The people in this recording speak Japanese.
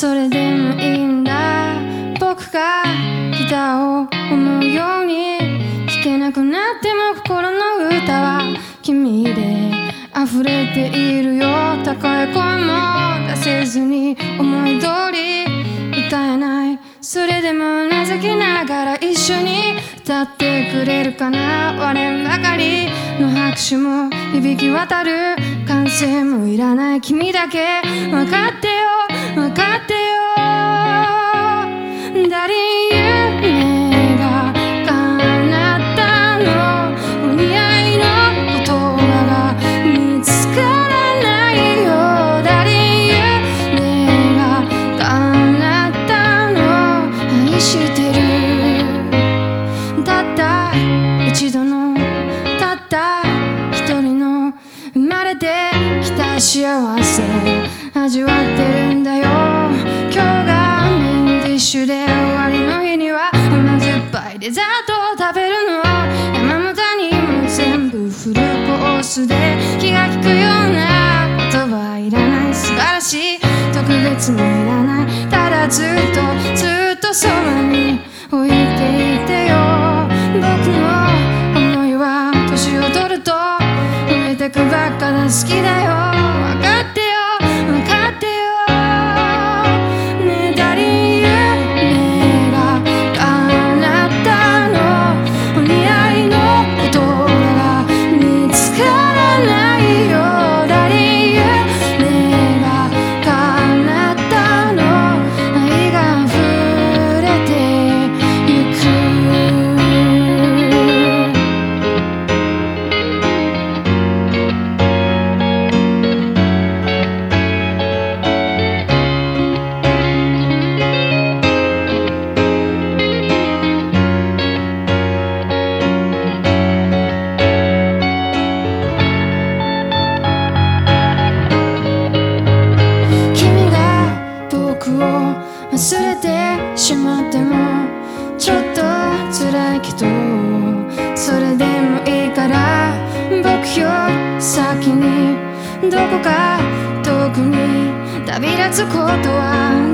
それでもいいんだ。僕がギターを思うように弾けなくなっても心の歌は君で溢れているよ。高い声も出せずに思い通り歌えない。それでもうなずきながら一緒に歌ってくれるかな。割れんばかりの拍手も響き渡る。歓声もいらない君だけ分かってよ分かってよ。誰夢が叶ったの。お似合いの言葉が見つからないよ。誰夢が叶ったの。愛してる。たった一度のたった一人の生まれてきた幸せ味わってるんだよ。今日がメインディッシュで終わりの日には甘酸っぱいデザートを食べるの。山本にも全部フルコースで気が利くような言葉はいらない。素晴らしい特別もいらない。ただずっとずっとそばに置いていてよ。僕の思いは年を取ると増えてくばっかだ。好きだよ分かってよ分かってよ。ねえ誰夢が叶ったの。お似合いの言葉が見つからないよ。誰夢が叶ったの。愛が溢れてゆく。忘れてしまってもちょっと辛いけどそれでもいいから僕より先にどこか遠くに旅立つことは